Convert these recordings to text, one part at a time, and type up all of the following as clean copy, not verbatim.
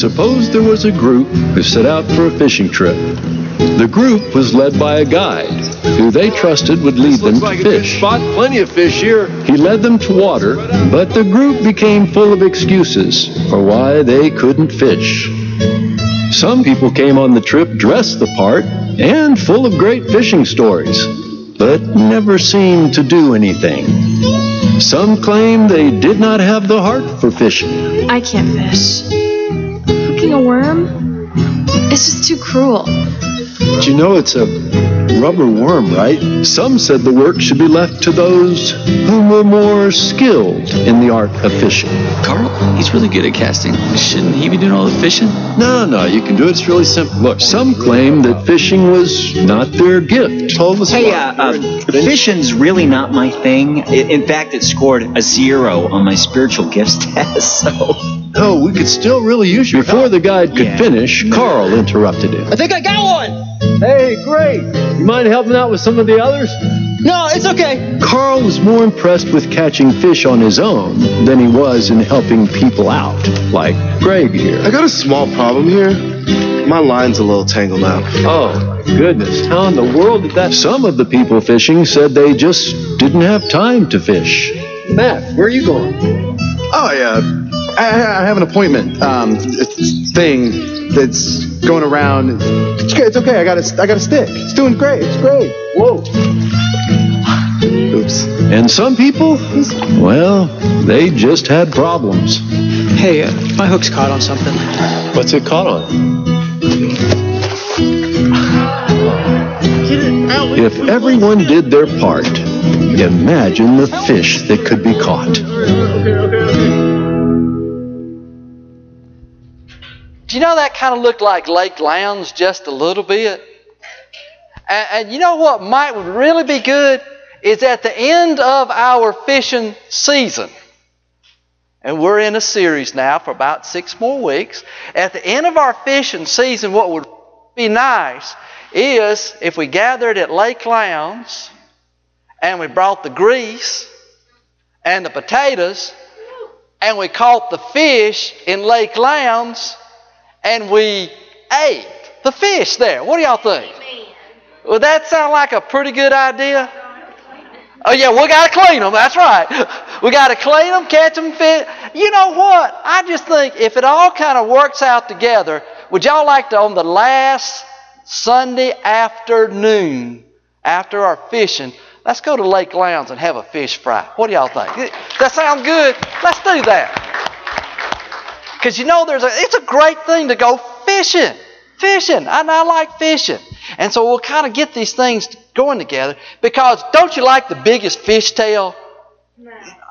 Suppose there was a group who set out for a fishing trip. The group was led by a guide who they trusted would lead them to fish. Plenty of fish here. He led them to water, but the group became full of excuses for why they couldn't fish. Some people came on the trip dressed the part and full of great fishing stories, but never seemed to do anything. Some claimed they did not have the heart for fishing. I can't fish. Hooking a worm? It's just too cruel. But you know it's a rubber worm, right? Some said the work should be left to those who were more skilled in the art of fishing. Carl, he's really good at casting. Shouldn't he be doing all the fishing? No, you can do it. It's really simple. Look, Some claimed that fishing was not their gift. Fishing's really not my thing. In fact, it scored a 0 on my spiritual gifts test, so... No, we could still really use your Before help. the guide could finish, Carl interrupted him. I think I got one! Hey, great. You mind helping out with some of the others? No, it's okay. Carl was more impressed with catching fish on his own than he was in helping people out, like Greg here. I got a small problem here. My line's a little tangled now. Oh, my goodness. How in the world did that... Some of the people fishing said they just didn't have time to fish. Matt, where are you going? Oh, yeah. I have an appointment thing that's going around. It's okay. I got a stick. It's doing great. It's great. Whoa. Oops. And some people, well, they just had problems. Hey, my hook's caught on something. What's it caught on? If everyone did their part, imagine the fish that could be caught. Do you know that kind of looked like Lake Lowndes just a little bit? And you know what might really be good is at the end of our fishing season, and we're in a series now for about 6 more weeks. At the end of our fishing season, what would be nice is if we gathered at Lake Lowndes and we brought the grease and the potatoes and we caught the fish in Lake Lowndes and we ate the fish there. What do y'all think? Would that sound like a pretty good idea? Oh yeah, we got to clean them. That's right. We got to clean them, catch them, fish. You know what? I just think if it all kind of works out together, would y'all like to, on the last Sunday afternoon after our fishing, let's go to Lake Lowndes and have a fish fry. What do y'all think? That sound good? Let's do that. Because you know it's a great thing to go fishing. And I like fishing. And so we'll kind of get these things going together. Because don't you like the biggest fish tail? No.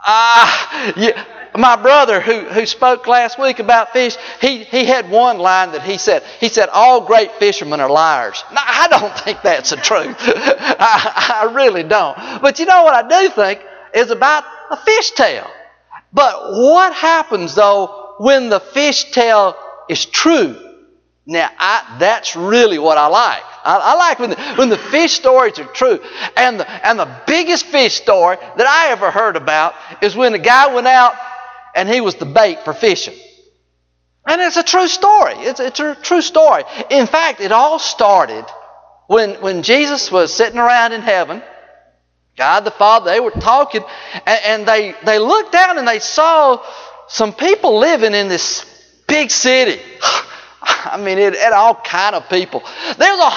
Yeah. My brother who spoke last week about fish, he had one line that he said all great fishermen are liars. Now, I don't think that's the truth. I really don't. But you know what I do think is about a fish tail. But what happens though when the fish tail is true? Now, that's really what I like. I like when the fish stories are true. And the biggest fish story that I ever heard about is when a guy went out and he was the bait for fishing. And it's a true story. It's a true story. In fact, it all started when Jesus was sitting around in heaven. God the Father, they were talking, and they looked down and they saw some people living in this big city. I mean, it had all kind of people. There was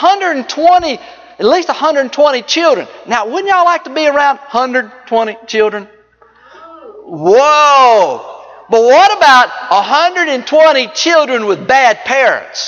at least 120 children. Now, wouldn't y'all like to be around 120 children? Whoa! But what about 120 children with bad parents?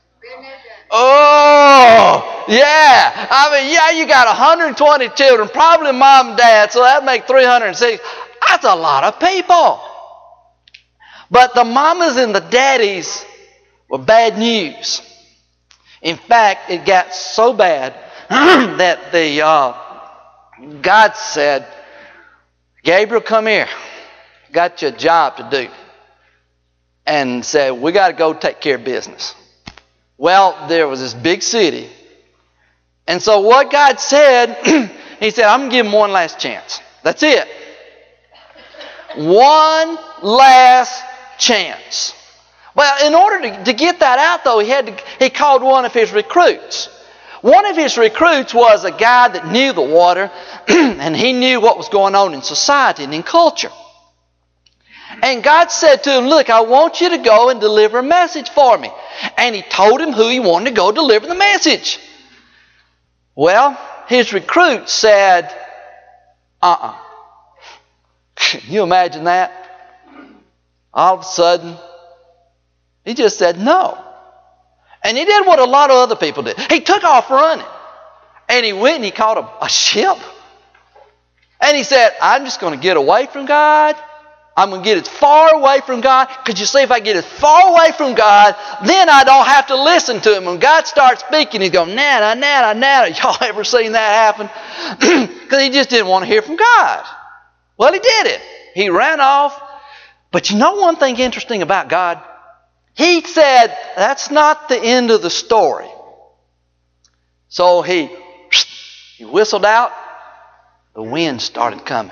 Oh, yeah. I mean, yeah, you got 120 children, probably mom and dad, so that'd make 360. That's a lot of people. But the mamas and the daddies were bad news. In fact, it got so bad that God said, Gabriel, come here. Got you a job to do. And said, we got to go take care of business. Well, there was this big city. And so what God said, He said, I'm going to give him one last chance. That's it. One last chance. Well, in order to get that out, though, he called one of his recruits. One of his recruits was a guy that knew the water, and he knew what was going on in society and in culture. And God said to him, look, I want you to go and deliver a message for me. And he told him who he wanted to go deliver the message. Well, his recruit said, Can you imagine that? All of a sudden, he just said no. And he did what a lot of other people did. He took off running. And he went and he caught a ship. And he said, I'm just going to get away from God. I'm going to get as far away from God. Because you see, if I get as far away from God, then I don't have to listen to Him. When God starts speaking, He's going, nada, nada, nada. Y'all ever seen that happen? Because he just didn't want to hear from God. Well, he did it. He ran off. But you know one thing interesting about God? He said, that's not the end of the story. So he whistled out. The wind started coming.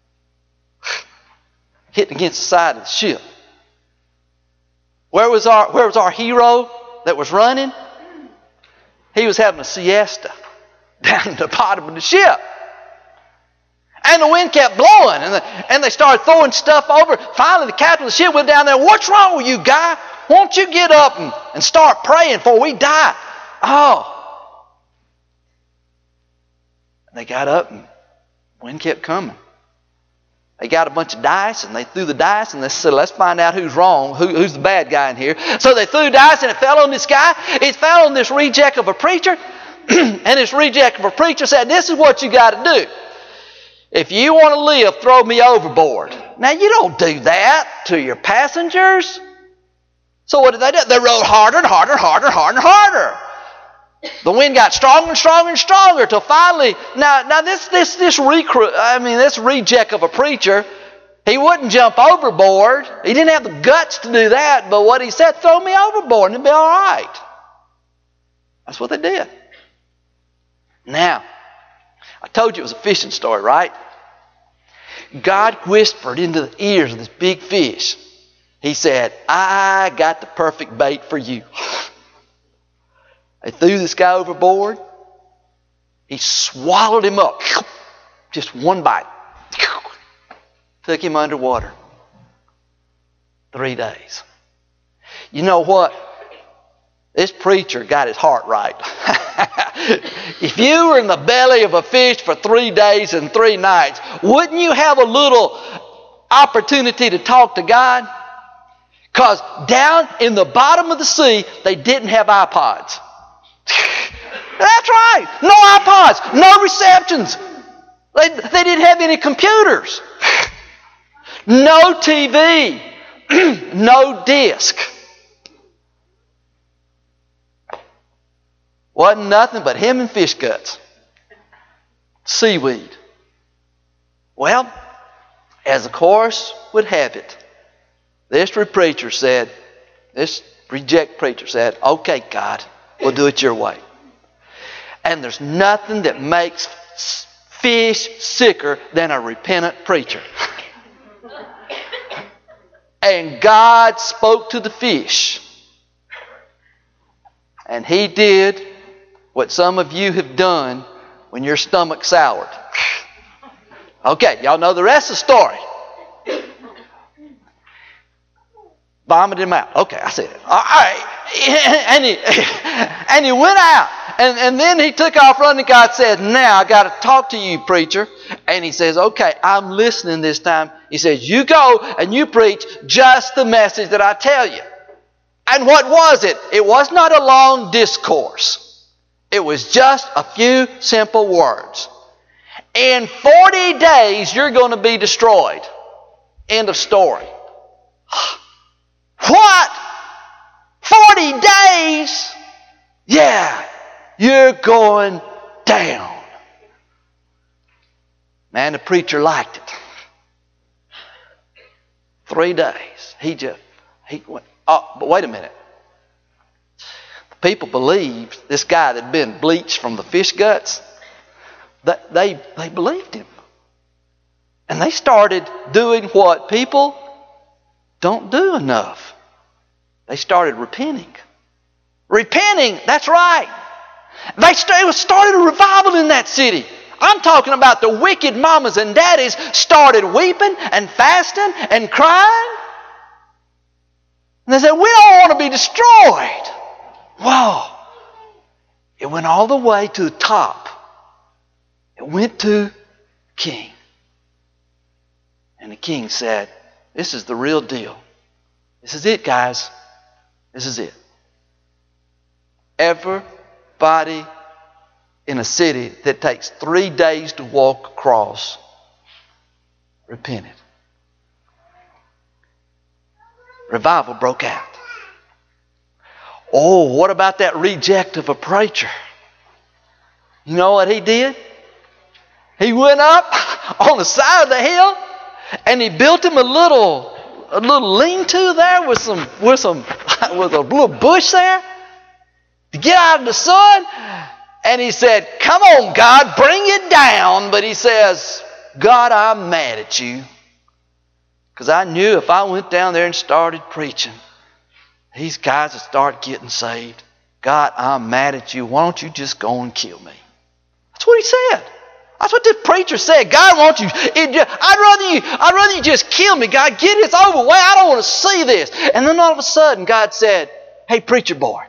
Hitting against the side of the ship. Where was our hero that was running? He was having a siesta down at the bottom of the ship. And the wind kept blowing, and they started throwing stuff over. Finally, the captain of the ship went down there. What's wrong with you, guy? Won't you get up and start praying before we die? Oh. And they got up, and the wind kept coming. They got a bunch of dice, and they threw the dice, and they said, let's find out who's wrong, who's the bad guy in here. So they threw dice, and it fell on this guy. It fell on this reject of a preacher. And this reject of a preacher said, this is what you got to do. If you want to live, throw me overboard. Now, you don't do that to your passengers. So what did they do? They rowed harder and harder and harder and harder and harder. The wind got stronger and stronger and stronger till finally, now this reject of a preacher, he wouldn't jump overboard. He didn't have the guts to do that, but what he said, throw me overboard and it'll be all right. That's what they did. Now, I told you it was a fishing story, right? God whispered into the ears of this big fish. He said, I got the perfect bait for you. They threw this guy overboard. He swallowed him up. Just one bite. Took him underwater. 3 days. You know what? This preacher got his heart right. If you were in the belly of a fish for 3 days and 3 nights, wouldn't you have a little opportunity to talk to God? Because down in the bottom of the sea, they didn't have iPods. That's right. No iPods. No receptions. They didn't have any computers. No TV. No disc. Wasn't nothing but him and fish guts. Seaweed. Well, as the chorus would have it, this reject preacher said, okay, God, we'll do it your way. And there's nothing that makes fish sicker than a repentant preacher. And God spoke to the fish. And He did what some of you have done when your stomach soured. Okay, y'all know the rest of the story. Vomited him out. Okay, I said it. All right. And he went out. And then he took off running. God said, now I got to talk to you, preacher. And he says, okay, I'm listening this time. He says, you go and you preach just the message that I tell you. And what was it? It was not a long discourse. It was just a few simple words. In 40 days, you're going to be destroyed. End of story. What? 40 days? Yeah, you're going down. Man, the preacher liked it. 3 days. He went, oh, but wait a minute. The people believed this guy that had been bleached from the fish guts. They believed him. And they started doing what people don't do enough. They started repenting. Repenting, that's right. They started a revival in that city. I'm talking about the wicked mamas and daddies started weeping and fasting and crying. And they said, we don't want to be destroyed. Whoa. It went all the way to the top. It went to the king. And the king said, this is the real deal. This is it, guys. This is it. Everybody in a city that takes 3 days to walk across repented. Revival broke out. Oh, what about that reject of a preacher? You know what he did? He went up on the side of the hill and he built him a little lean-to there with a little bush there to get out of the sun. And he said, come on, God, bring it down. But he says, God, I'm mad at you. Because I knew if I went down there and started preaching, these guys would start getting saved. God, I'm mad at you. Why don't you just go and kill me? That's what he said. That's what the preacher said. God wants you. I'd rather you just kill me. God, get this over with. I don't want to see this. And then all of a sudden, God said, hey, preacher boy,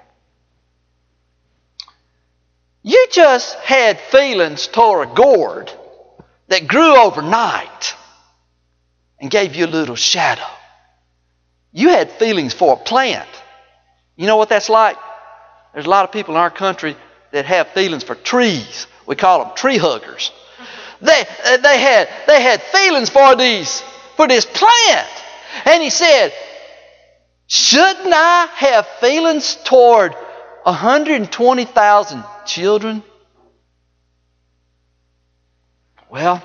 you just had feelings toward a gourd that grew overnight and gave you a little shadow. You had feelings for a plant. You know what that's like? There's a lot of people in our country that have feelings for trees. We call them tree huggers. They had feelings for this plant. And he said, shouldn't I have feelings toward 120,000 children? Well,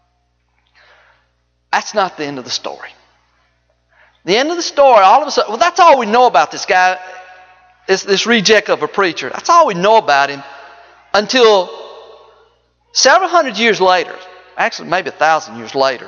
that's not the end of the story. The end of the story, all of a sudden, well, that's all we know about this guy, this reject of a preacher. That's all we know about him until several hundred years later, actually maybe 1,000 years later,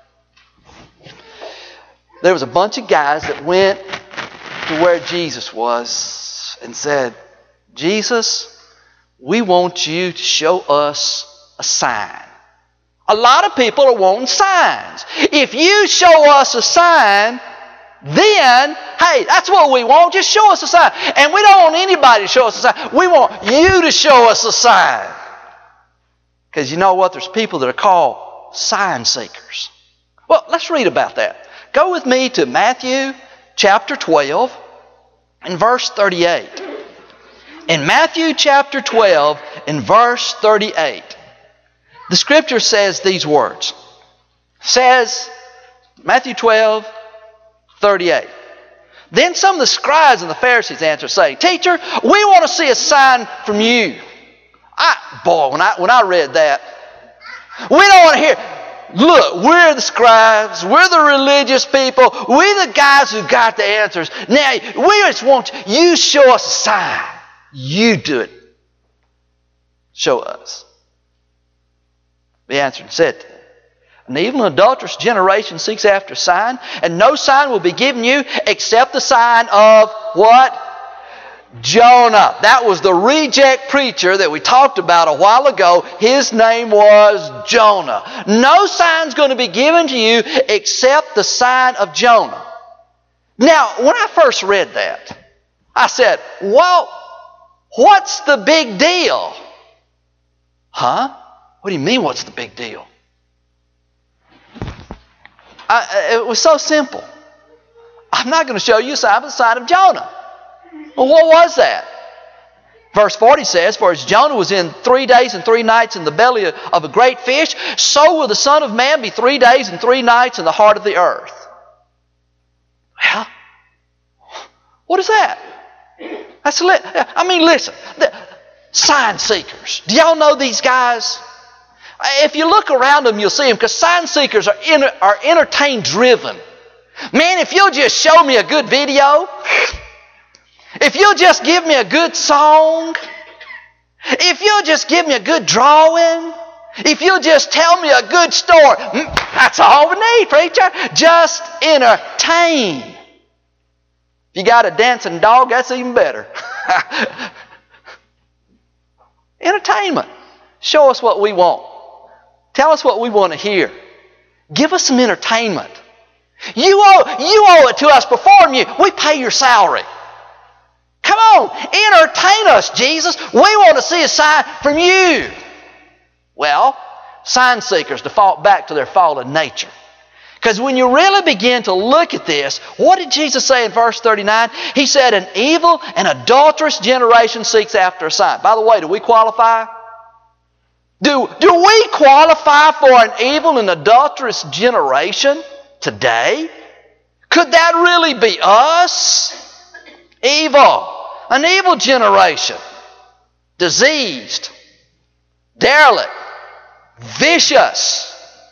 there was a bunch of guys that went to where Jesus was and said, Jesus, we want you to show us a sign. A lot of people are wanting signs. If you show us a sign, then, hey, that's what we want. Just show us a sign. And we don't want anybody to show us a sign. We want you to show us a sign. Because you know what? There's people that are called sign seekers. Well, let's read about that. Go with me to Matthew chapter 12 and verse 38. In Matthew chapter 12 and verse 38, the scripture says these words. Says, Matthew 12, 38. Then some of the scribes and the Pharisees answered, saying, Teacher, we want to see a sign from you. When I read that, we don't want to hear, look, we're the scribes, we're the religious people, we're the guys who got the answers. Now, we just want you show us a sign. You do it. Show us. He answered and said to them, an evil and adulterous generation seeks after a sign, and no sign will be given you except the sign of what? Jonah. That was the reject preacher that we talked about a while ago. His name was Jonah. No sign's going to be given to you except the sign of Jonah. Now, when I first read that, I said, well, what's the big deal? Huh? What do you mean, what's the big deal? It was so simple. I'm not going to show you a sign but the sign of Jonah. Well, what was that? Verse 40 says, for as Jonah was in 3 days and 3 nights in the belly of a great fish, so will the Son of Man be 3 days and 3 nights in the heart of the earth. Well, what is that? Listen, sign seekers. Do y'all know these guys? If you look around them, you'll see them, because sign seekers are entertain driven. Man, if you'll just show me a good video, if you'll just give me a good song, if you'll just give me a good drawing, if you'll just tell me a good story, that's all we need, preacher. Just entertain. If you got a dancing dog, that's even better. Entertainment. Show us what we want. Tell us what we want to hear. Give us some entertainment. You owe it to us. Perform you. We pay your salary. Come on, entertain us, Jesus. We want to see a sign from you. Well, sign seekers default back to their fallen nature. Because when you really begin to look at this, what did Jesus say in verse 39? He said, an evil and adulterous generation seeks after a sign. By the way, do we qualify? Do we qualify for an evil and adulterous generation today? Could that really be us? Evil. An evil generation. Diseased. Derelict. Vicious.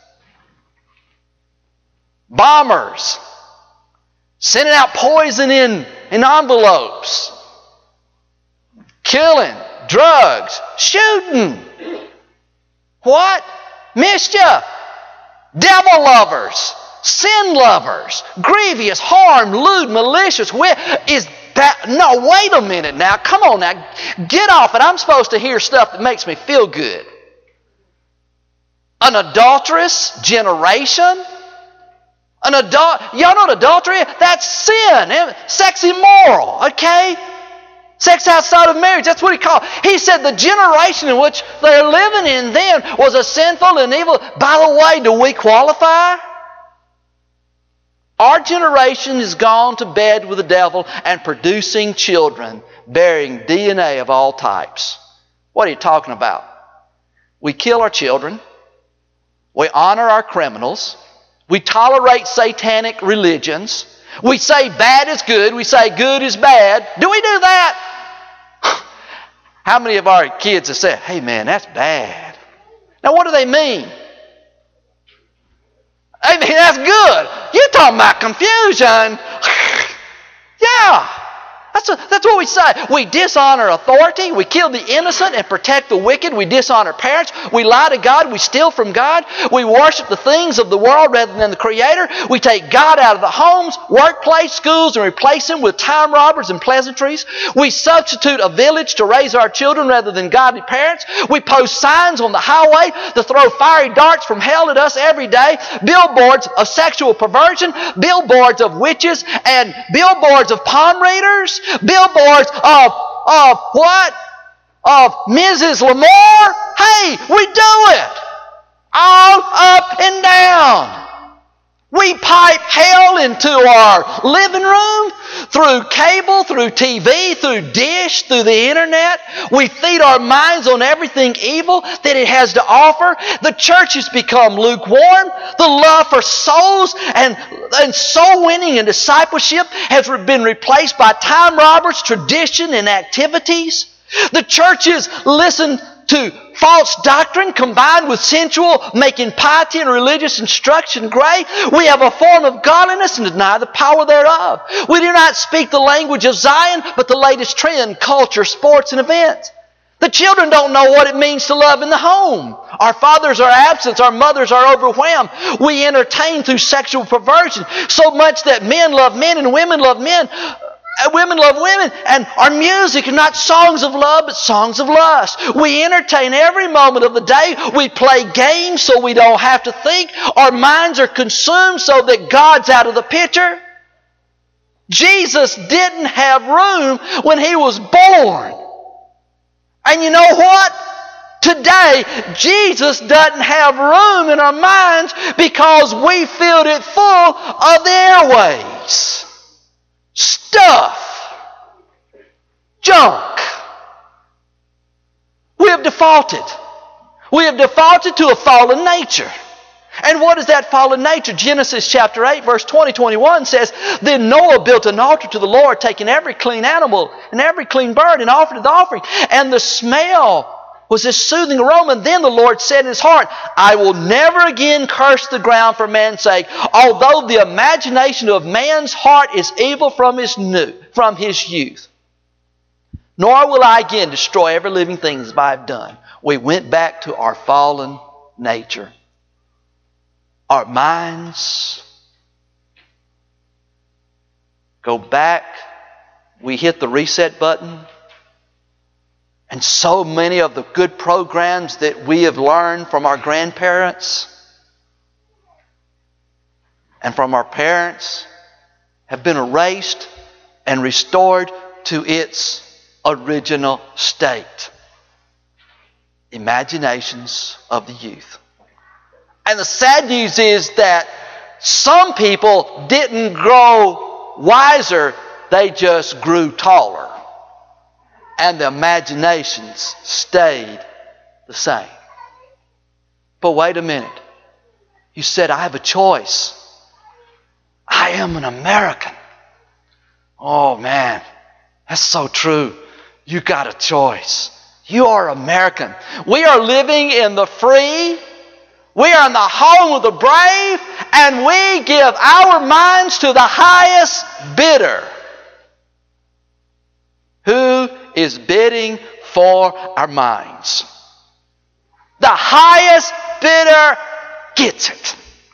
Bombers. Sending out poison in envelopes. Killing. Drugs. Shooting. What? Mischief. Devil lovers. Sin lovers. Grievous, harm, lewd, malicious. Is that? No, wait a minute now. Come on now. Get off it. I'm supposed to hear stuff that makes me feel good. An adulterous generation? Y'all know what adultery is? That's sin. Sex immoral. Okay? Sex outside of marriage. That's what he called it. He said the generation in which they're living in then was a sinful and evil. By the way, do we qualify? Our generation has gone to bed with the devil and producing children bearing DNA of all types. What are you talking about? We kill our children. We honor our criminals. We tolerate satanic religions. We say bad is good. We say good is bad. Do we do that? How many of our kids have said, hey man, that's bad? Now what do they mean? They mean that's good. You're talking about confusion. Yeah. That's what we say. We dishonor authority. We kill the innocent and protect the wicked. We dishonor parents. We lie to God. We steal from God. We worship the things of the world rather than the Creator. We take God out of the homes, workplace, schools, and replace Him with time robbers and pleasantries. We substitute a village to raise our children rather than godly parents. We post signs on the highway to throw fiery darts from hell at us every day. Billboards of sexual perversion. Billboards of witches. And billboards of palm readers. Billboards of what? Of Mrs. Lamar? Hey, we do it. All up and down. We pipe hell into our living room, through cable, through TV, through dish, through the internet. We feed our minds on everything evil that it has to offer. The church has become lukewarm. The love for souls and soul winning and discipleship has been replaced by time robbers, tradition, and activities. The churches listen to false doctrine combined with sensual, making piety and religious instruction great. We have a form of godliness and deny the power thereof. We do not speak the language of Zion, but the latest trend, culture, sports, and events. The children don't know what it means to love in the home. Our fathers are absent. Our mothers are overwhelmed. We entertain through sexual perversion so much that men love men and women love men. Women love women, and our music are not songs of love, but songs of lust. We entertain every moment of the day. We play games so we don't have to think. Our minds are consumed so that God's out of the picture. Jesus didn't have room when He was born. And you know what? Today, Jesus doesn't have room in our minds because we filled it full of the airways. Stuff. Junk. We have defaulted. We have defaulted to a fallen nature. And what is that fallen nature? Genesis chapter 8, verse 20-21 says, Then Noah built an altar to the Lord, taking every clean animal and every clean bird and offered it the offering. And the smell was this soothing aroma. And then the Lord said in His heart, I will never again curse the ground for man's sake, although the imagination of man's heart is evil from his youth. Nor will I again destroy every living thing as I have done. We went back to our fallen nature. Our minds go back we hit the reset button, and so many of the good programs that we have learned from our grandparents and from our parents have been erased and restored to its original state. Imaginations of the youth. And the sad news is that some people didn't grow wiser, they just grew taller. And the imaginations stayed the same. But wait a minute. You said, I have a choice. I am an American. Oh man, that's so true. You got a choice. You are American. We are living in the free. We are in the home of the brave. And we give our minds to the highest bidder. Who is bidding for our minds? The highest bidder gets it.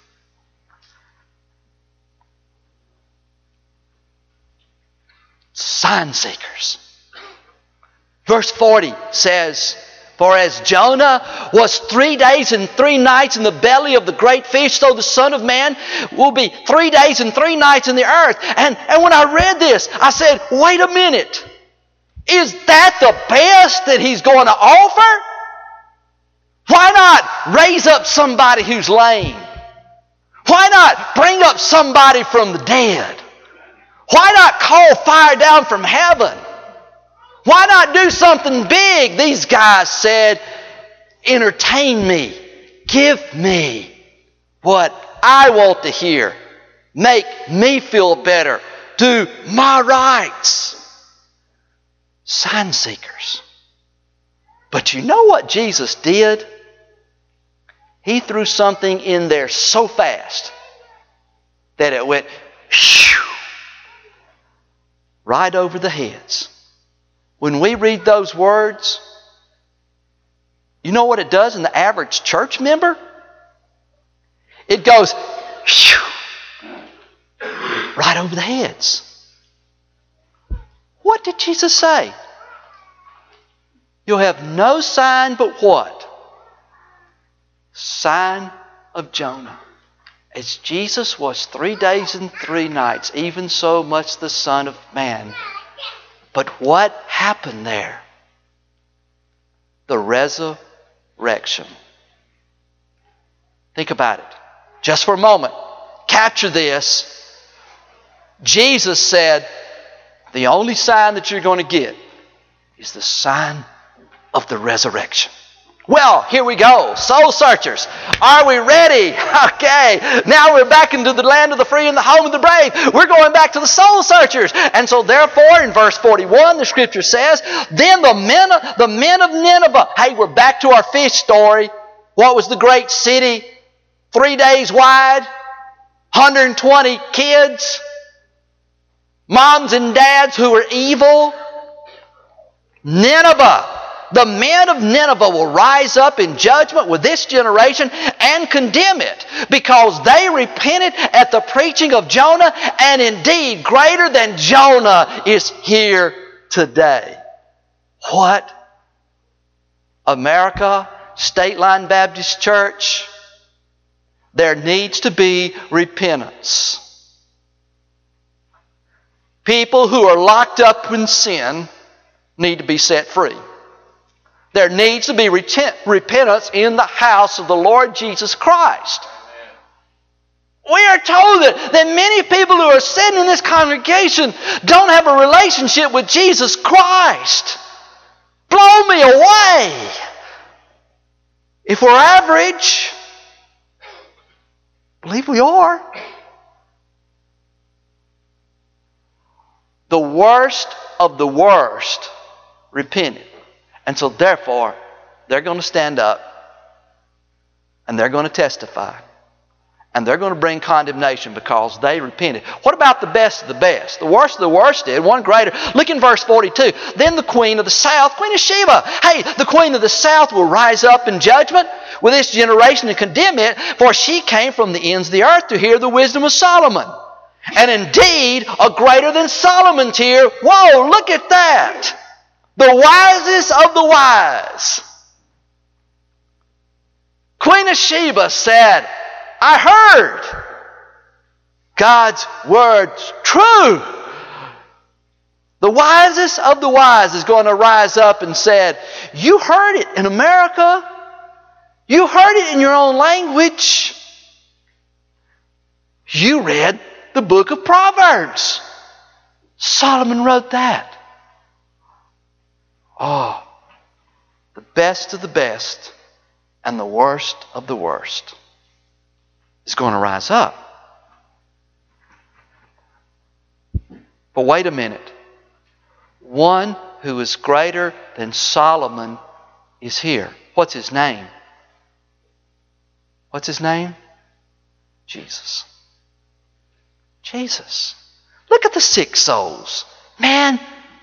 Sign seekers. Verse 40 says, for as Jonah was 3 days and 3 nights in the belly of the great fish, so the Son of Man will be 3 days and 3 nights in the earth. And when I read this, I said, wait a minute. Is that the best that He's going to offer? Why not raise up somebody who's lame? Why not bring up somebody from the dead? Why not call fire down from heaven? Why not do something big? These guys said, entertain me. Give me what I want to hear. Make me feel better. Do my rights. Sign seekers. But you know what Jesus did? He threw something in there so fast that it went shoo, right over the heads. When we read those words, you know what it does in the average church member? It goes shoo, right over the heads. What did Jesus say? You'll have no sign but what? Sign of Jonah. As Jesus was 3 days and 3 nights, even so much the Son of Man. But what happened there? The resurrection. Think about it. Just for a moment. Capture this. Jesus said, the only sign that you're going to get is the sign of the resurrection. Well, here we go. Soul searchers. Are we ready? Okay. Now we're back into the land of the free and the home of the brave. We're going back to the soul searchers. And so therefore, in verse 41, the scripture says, then the men of Nineveh. Hey, we're back to our fish story. What was the great city? 3 days wide. 120 kids. Moms and dads who were evil. Nineveh. The men of Nineveh will rise up in judgment with this generation and condemn it, because they repented at the preaching of Jonah, and indeed greater than Jonah is here today. What? America, State Line Baptist Church, there needs to be repentance. People who are locked up in sin need to be set free. There needs to be repentance in the house of the Lord Jesus Christ. We are told that many people who are sitting in this congregation don't have a relationship with Jesus Christ. Blow me away. If we're average, I believe we are. The worst of the worst repented. And so therefore, they're going to stand up and they're going to testify. And they're going to bring condemnation because they repented. What about the best of the best? The worst of the worst did, one greater. Look in verse 42. Then the queen of the south, Queen of Sheba. Hey, the queen of the south will rise up in judgment with this generation and condemn it, for she came from the ends of the earth to hear the wisdom of Solomon. And indeed, a greater than Solomon's here. Whoa, look at that. The wisest of the wise. Queen of Sheba said, I heard God's word's true. The wisest of the wise is going to rise up and said, you heard it in America. You heard it in your own language. You read the book of Proverbs. Solomon wrote that. Oh, the best of the best and the worst of the worst is going to rise up. But wait a minute. One who is greater than Solomon is here. What's his name? What's his name? Jesus. Jesus. Look at the sick souls. Man,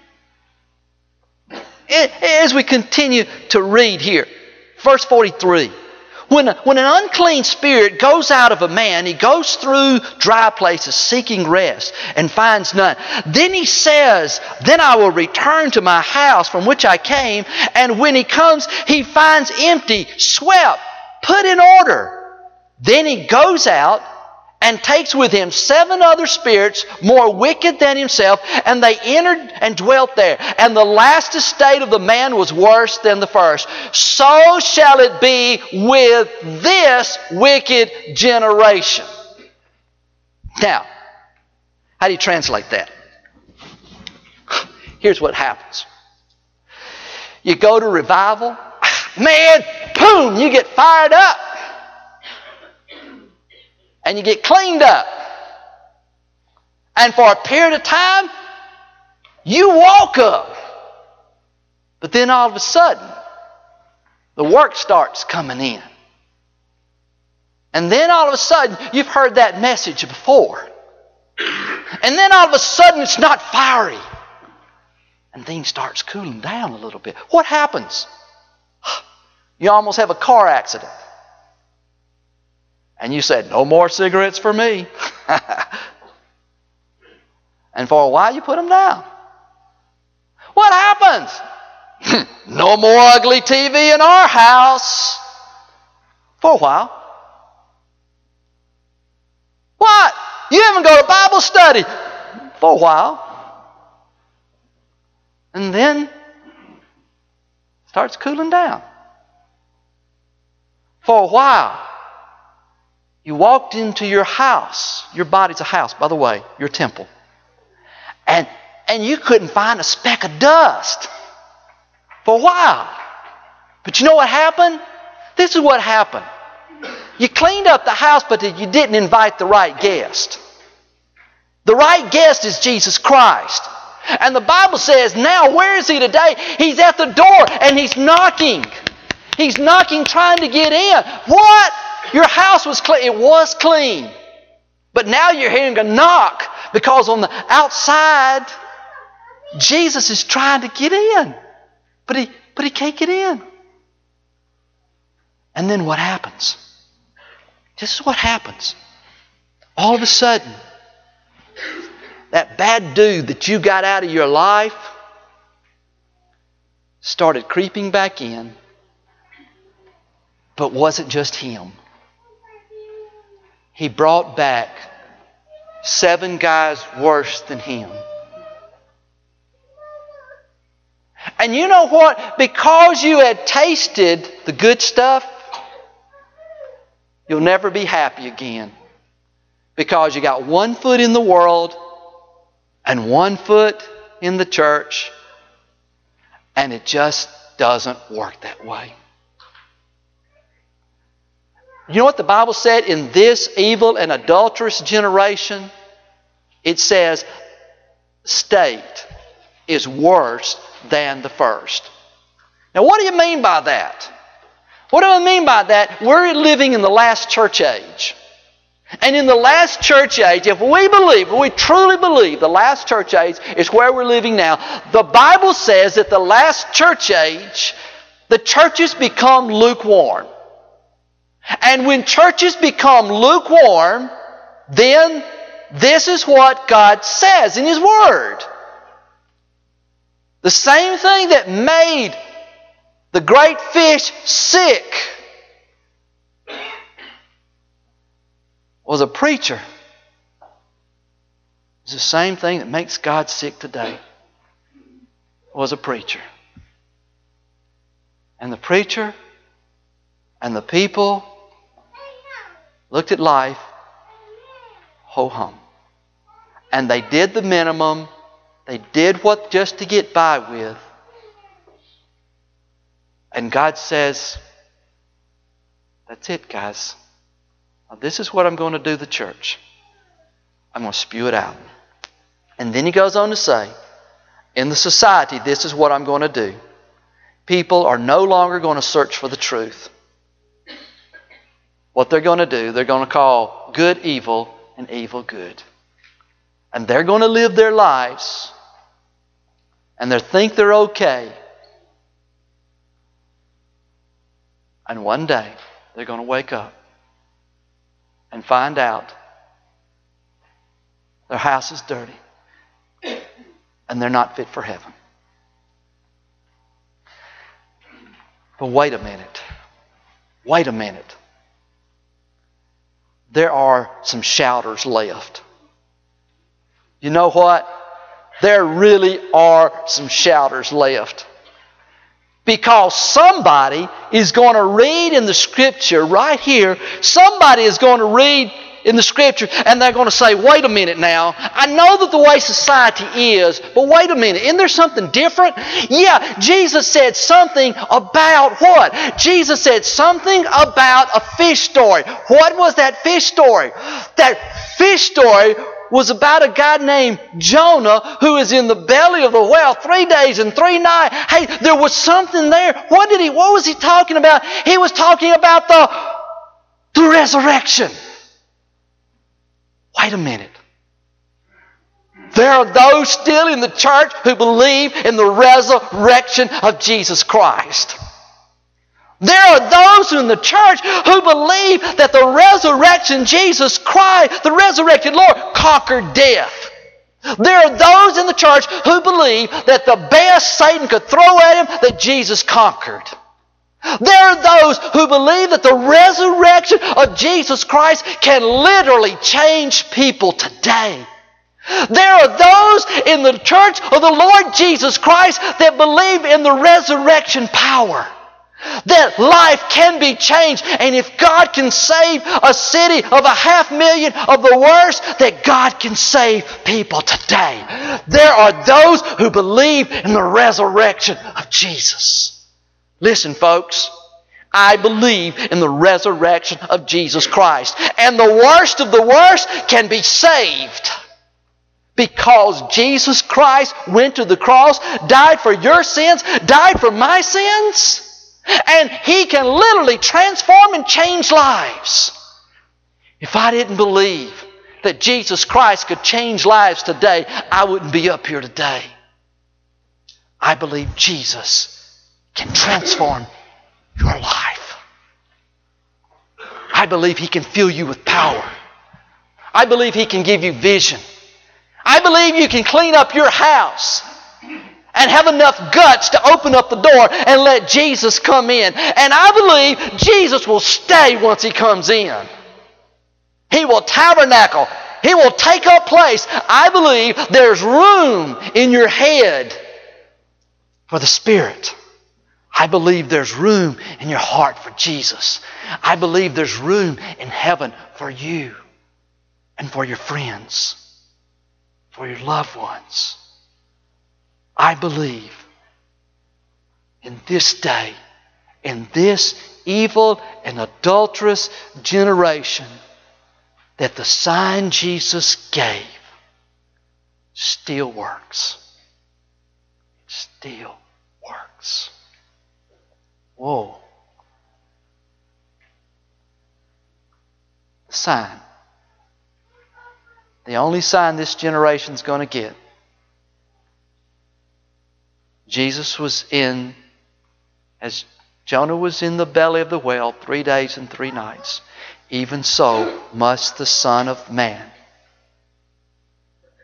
as we continue to read here, verse 43. When an unclean spirit goes out of a man, he goes through dry places seeking rest and finds none. Then he says, then I will return to my house from which I came. And when he comes, he finds empty, swept, put in order. Then he goes out and takes with him 7 other spirits more wicked than himself, and they entered and dwelt there. And the last estate of the man was worse than the first. So shall it be with this wicked generation. Now, how do you translate that? Here's what happens. You go to revival, man, boom, you get fired up. And you get cleaned up. And for a period of time, you walk up. But then all of a sudden, the work starts coming in. And then all of a sudden, you've heard that message before. And then all of a sudden, it's not fiery. And things starts cooling down a little bit. What happens? You almost have a car accident. And you said, no more cigarettes for me. And for a while, you put them down. What happens? No more ugly TV in our house. For a while. What? You haven't go to Bible study. For a while. And then, it starts cooling down. For a while. You walked into your house. Your body's a house, by the way, your temple. And you couldn't find a speck of dust for a while. But you know what happened? This is what happened. You cleaned up the house, but you didn't invite the right guest. The right guest is Jesus Christ. And the Bible says, now where is He today? He's at the door and He's knocking. He's knocking, trying to get in. What? Your house was clean. It was clean. But now you're hearing a knock because on the outside, Jesus is trying to get in. But he can't get in. And then what happens? This is what happens. All of a sudden, that bad dude that you got out of your life started creeping back in. But wasn't just him. He brought back 7 guys worse than him. And you know what? Because you had tasted the good stuff, you'll never be happy again. Because you got 1 foot in the world and 1 foot in the church, and it just doesn't work that way. You know what the Bible said in this evil and adulterous generation? It says, state is worse than the first. Now what do you mean by that? What do I mean by that? We're living in the last church age. And in the last church age, if we truly believe the last church age is where we're living now, the Bible says that the last church age, the churches become lukewarm. And when churches become lukewarm, then This is what God says in His Word. The same thing that made the great fish sick was a preacher. It's the same thing that makes God sick today. Was a preacher. And the preacher and the people looked at life ho-hum. And they did the minimum. They did what just to get by with. And God says, that's it, guys. Now, this is what I'm going to do to the church. I'm going to spew it out. And then He goes on to say, in the society, this is what I'm going to do. People are no longer going to search for the truth. What they're going to do, they're going to call good evil and evil good. And they're going to live their lives and they think they're okay. And one day, they're going to wake up and find out their house is dirty and they're not fit for heaven. But wait a minute. Wait a minute. There are some shouters left. You know what? There really are some shouters left. Because somebody is going to read in the Scripture right here, somebody is going to read in the Scripture and they're going to say, wait a minute now, I know that the way society is, but wait a minute, isn't there something different? Yeah, Jesus said something about what? Jesus said something about a fish story. What was that fish story? That fish story was about a guy named Jonah who is in the belly of the whale 3 days and 3 nights. Hey, there was something there. What was he talking about? He was talking about the resurrection. Wait a minute. There are those still in the church who believe in the resurrection of Jesus Christ. There are those in the church who believe that the resurrection Jesus Christ, the resurrected Lord, conquered death. There are those in the church who believe that the best Satan could throw at him, that Jesus conquered. There are those who believe that the resurrection of Jesus Christ can literally change people today. There are those in the church of the Lord Jesus Christ that believe in the resurrection power. That life can be changed. And if God can save a city of 500,000 of the worst, that God can save people today. There are those who believe in the resurrection of Jesus. Listen, folks. I believe in the resurrection of Jesus Christ. And the worst of the worst can be saved. Because Jesus Christ went to the cross, died for your sins, died for my sins. And He can literally transform and change lives. If I didn't believe that Jesus Christ could change lives today, I wouldn't be up here today. I believe Jesus can transform your life. I believe He can fill you with power. I believe He can give you vision. I believe you can clean up your house and have enough guts to open up the door and let Jesus come in. And I believe Jesus will stay once He comes in. He will tabernacle. He will take up place. I believe there's room in your head for the Spirit. I believe there's room in your heart for Jesus. I believe there's room in heaven for you and for your friends, for your loved ones. I believe in this day, in this evil and adulterous generation, that the sign Jesus gave still works. It still works. Whoa. The sign. The only sign this generation's going to get. Jesus was in, as Jonah was in the belly of the whale 3 days and 3 nights, even so must the Son of Man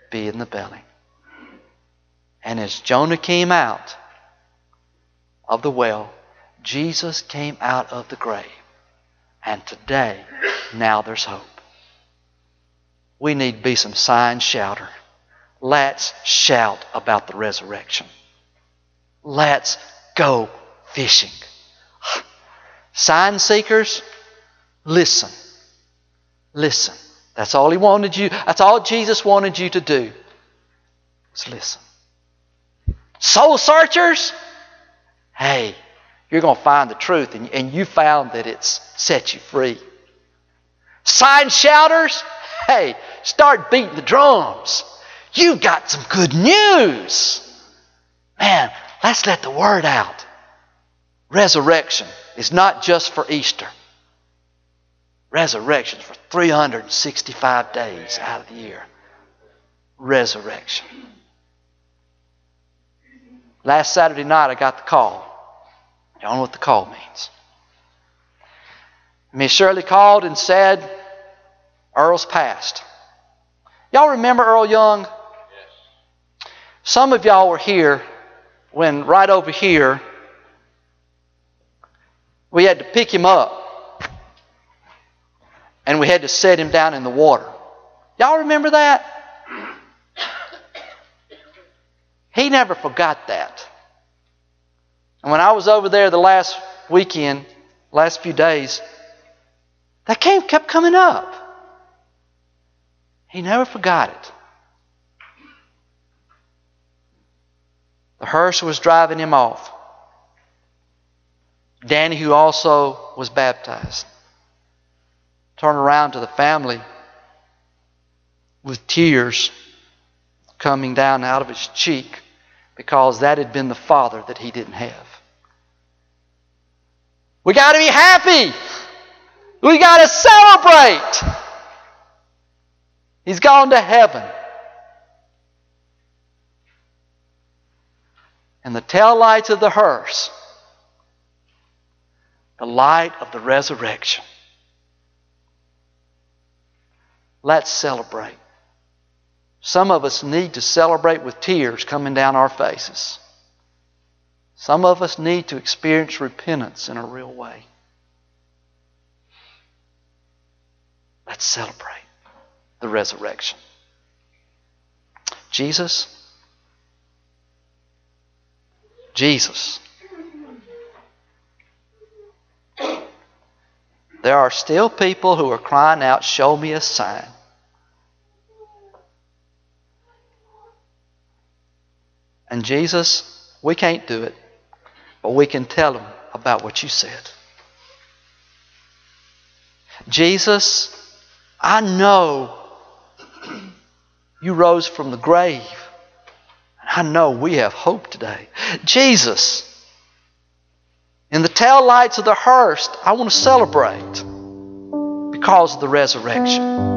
be in the belly. And as Jonah came out of the well, Jesus came out of the grave. And today, now there's hope. We need to be some sign shouter. Let's shout about the resurrection. Let's go fishing. Sign seekers, listen. Listen. That's all He wanted you. That's all Jesus wanted you to do. Was listen. Soul searchers, hey, you're going to find the truth, and you found that it's set you free. Sign shouters, hey, start beating the drums. You got some good news. Man, let's let the word out. Resurrection is not just for Easter. Resurrection is for 365 days out of the year. Resurrection. Last Saturday night I got the call. Y'all know what the call means. Miss Shirley called and said, Earl's passed. Y'all remember Earl Young? Yes. Some of y'all were here when right over here we had to pick him up and we had to set him down in the water. Y'all remember that? He never forgot that. And when I was over there the last weekend, last few days, that kept coming up. He never forgot it. The hearse was driving him off. Danny, who also was baptized, turned around to the family with tears coming down out of his cheek because that had been the father that he didn't have. We got to be happy. We got to celebrate. He's gone to heaven. And the tail lights of the hearse, the light of the resurrection. Let's celebrate. Some of us need to celebrate with tears coming down our faces. Some of us need to experience repentance in a real way. Let's celebrate the resurrection. Jesus. There are still people who are crying out, show me a sign. And Jesus, we can't do it, but we can tell them about what you said. Jesus, I know you rose from the grave. I know we have hope today. Jesus, in the tail lights of the hearse, I want to celebrate because of the resurrection.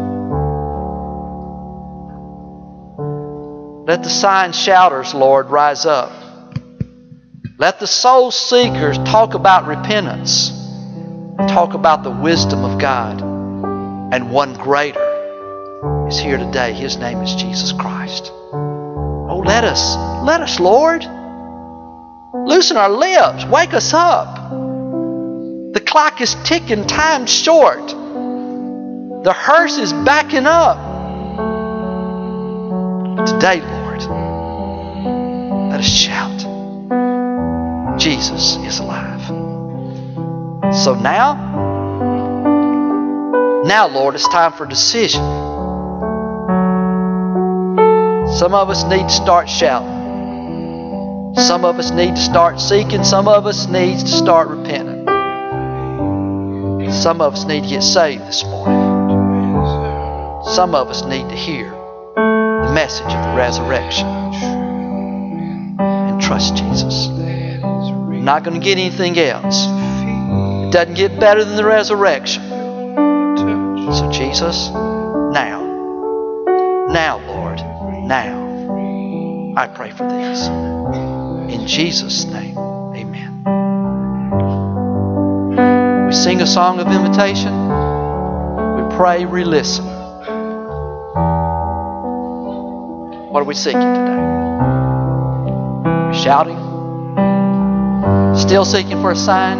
Let the sign shouters, Lord, rise up. Let the soul seekers talk about repentance. Talk about the wisdom of God. And one greater is here today. His name is Jesus Christ. Oh, let us, Lord. Loosen our lips. Wake us up. The clock is ticking. Time's short. The hearse is backing up. Today, Lord, let us shout. Jesus is alive. So now, Lord, it's time for decision. Some of us need to start shouting. Some of us need to start seeking. Some of us need to start repenting. Some of us need to get saved this morning. Some of us need to hear the message of the resurrection and trust Jesus. We're not going to get anything else. It doesn't get better than the resurrection. So Jesus, now, Lord, now, I pray for these. In Jesus' name, amen. We sing a song of invitation. We pray, re-listen. What are we seeking today? We're shouting? Still seeking for a sign?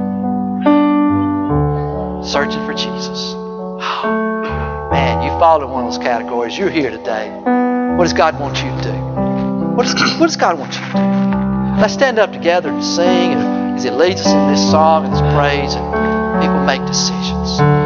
Searching for Jesus. Oh, man, you fall in one of those categories. You're here today. What does God want you to do? What does God want you to do? Let's stand up together and sing, and as He leads us in this song and this praise, and people make decisions.